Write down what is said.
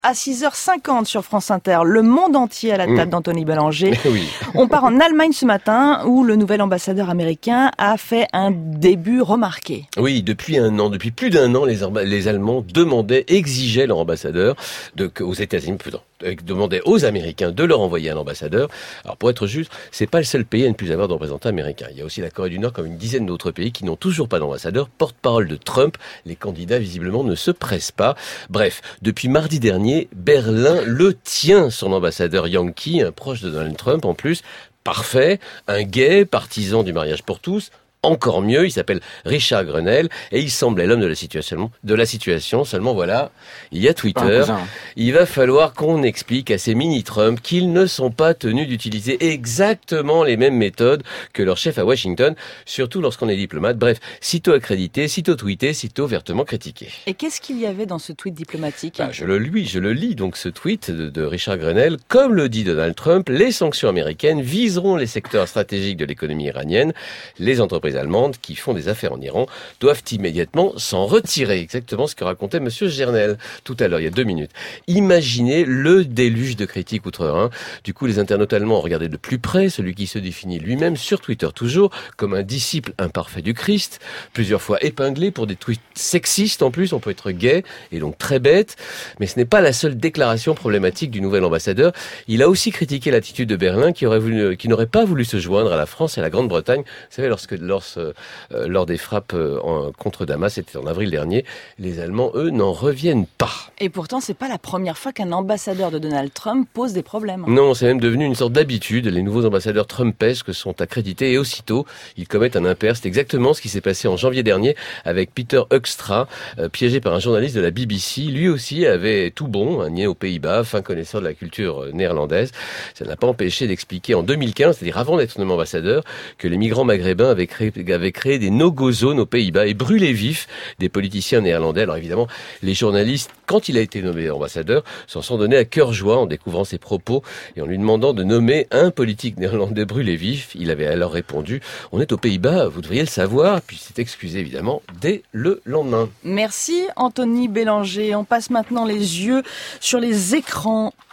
À 6h50 sur France Inter, le monde entier à la table d'Anthony Bélanger. Oui. On part en Allemagne ce matin où le nouvel ambassadeur américain a fait un début remarqué. Oui, depuis plus d'un an, les Allemands exigeaient leur ambassadeur aux États-Unis, demandaient aux Américains de leur envoyer un ambassadeur. Alors pour être juste, c'est pas le seul pays à ne plus avoir de représentant américain. Il y a aussi la Corée du Nord comme une dizaine d'autres pays qui n'ont toujours pas d'ambassadeur. Porte-parole de Trump, les candidats visiblement ne se pressent pas. Bref, depuis mardi dernier, Berlin le tient, son ambassadeur Yankee, un proche de Donald Trump en plus, parfait, un gay, partisan du mariage pour tous. Encore mieux, il s'appelle Richard Grenell et il semblait l'homme de la situation. Seulement voilà, il y a Twitter. Il va falloir qu'on explique à ces mini-Trump qu'ils ne sont pas tenus d'utiliser exactement les mêmes méthodes que leur chef à Washington, surtout lorsqu'on est diplomate. Bref, sitôt accrédité, sitôt tweeté, sitôt vertement critiqué. Et qu'est-ce qu'il y avait dans ce tweet diplomatique ? Je le lis donc ce tweet de Richard Grenell. Comme le dit Donald Trump, les sanctions américaines viseront les secteurs stratégiques de l'économie iranienne. Les entreprises allemandes qui font des affaires en Iran doivent immédiatement s'en retirer. Exactement ce que racontait Monsieur Gernel tout à l'heure, il y a 2 minutes. Imaginez le déluge de critiques outre-Rhin. Du coup, les internautes allemands ont regardé de plus près celui qui se définit lui-même sur Twitter toujours comme un disciple imparfait du Christ, plusieurs fois épinglé pour des tweets sexistes en plus. On peut être gay et donc très bête, mais ce n'est pas la seule déclaration problématique du nouvel ambassadeur. Il a aussi critiqué l'attitude de Berlin qui n'aurait pas voulu se joindre à la France et à la Grande-Bretagne. Vous savez, lors des frappes contre Damas, c'était en avril dernier, les Allemands, eux, n'en reviennent pas. Et pourtant, c'est pas la première fois qu'un ambassadeur de Donald Trump pose des problèmes. Non, c'est même devenu une sorte d'habitude. Les nouveaux ambassadeurs trumpesques sont accrédités et aussitôt, ils commettent un impair. C'est exactement ce qui s'est passé en janvier dernier avec Peter Hoekstra, piégé par un journaliste de la BBC. Lui aussi avait tout bon, né aux Pays-Bas, fin connaisseur de la culture néerlandaise. Ça n'a pas empêché d'expliquer en 2015, c'est-à-dire avant d'être nommé ambassadeur, que les migrants maghrébins avaient créé des no-go zones aux Pays-Bas et brûlé vif des politiciens néerlandais. Alors évidemment, les journalistes, quand il a été nommé ambassadeur, s'en sont donnés à cœur joie en découvrant ses propos et en lui demandant de nommer un politique néerlandais brûlé vif. Il avait alors répondu « On est aux Pays-Bas, vous devriez le savoir », puis s'est excusé évidemment dès le lendemain. Merci Anthony Bélanger. On passe maintenant les yeux sur les écrans